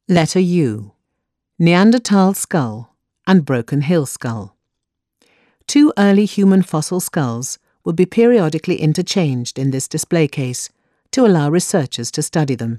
Letter U. Neanderthal skull and Broken Hill skull. Two early human fossil skulls will be periodically interchanged in this display case to allow researchers to study them.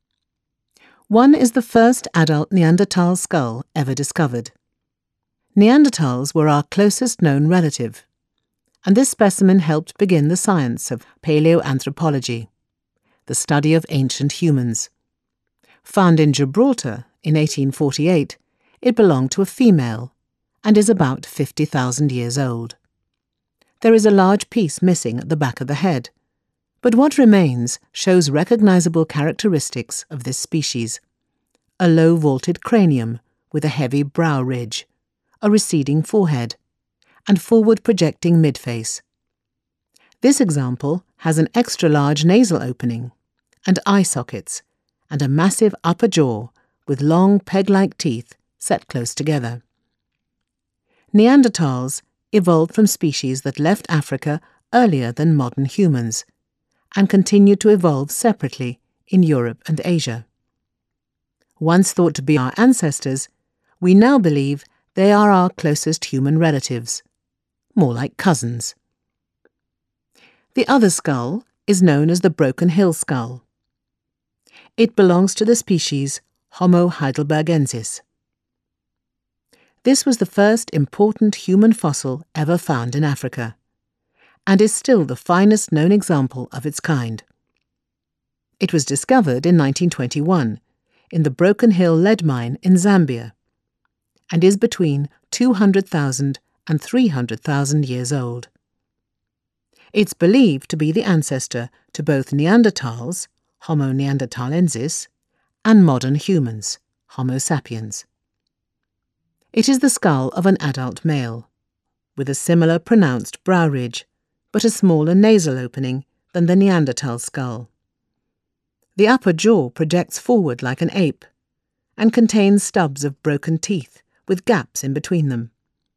One is the first adult Neanderthal skull ever discovered. Neanderthals were our closest known relative, and this specimen helped begin the science of paleoanthropology, the study of ancient humans. Found in Gibraltar in 1848, it belonged to a female and is about 50,000 years old. There is a large piece missing at the back of the head, but what remains shows recognizable characteristics of this species: a low vaulted cranium with a heavy brow ridge, a receding forehead, and forward projecting midface. This example has an extra large nasal opening and eye sockets, and a massive upper jaw with long peg-like teeth set close together. Neanderthals evolved from species that left Africa earlier than modern humans, and continued to evolve separately in Europe and Asia. Once thought to be our ancestors, we now believe they are our closest human relatives, more like cousins. The other skull is known as the Broken Hill skull. It belongs to the species Homo heidelbergensis. This was the first important human fossil ever found in Africa, and is still the finest known example of its kind. It was discovered in 1921 in the Broken Hill lead mine in Zambia, and is between 200,000 and 300,000 years old. It's believed to be the ancestor to both Neanderthals, Homo neanderthalensis, and modern humans, Homo sapiens. It is the skull of an adult male, with a similar pronounced brow ridge, but a smaller nasal opening than the Neanderthal skull. The upper jaw projects forward like an ape, and contains stubs of broken teeth with gaps in between them.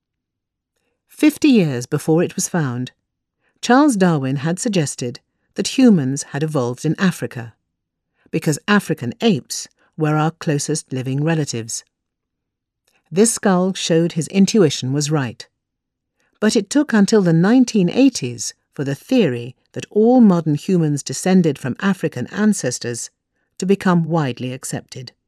50 years before it was found, Charles Darwin had suggested that humans had evolved in Africa, because African apes were our closest living relatives. This skull showed his intuition was right, but it took until the 1980s for the theory that all modern humans descended from African ancestors to become widely accepted.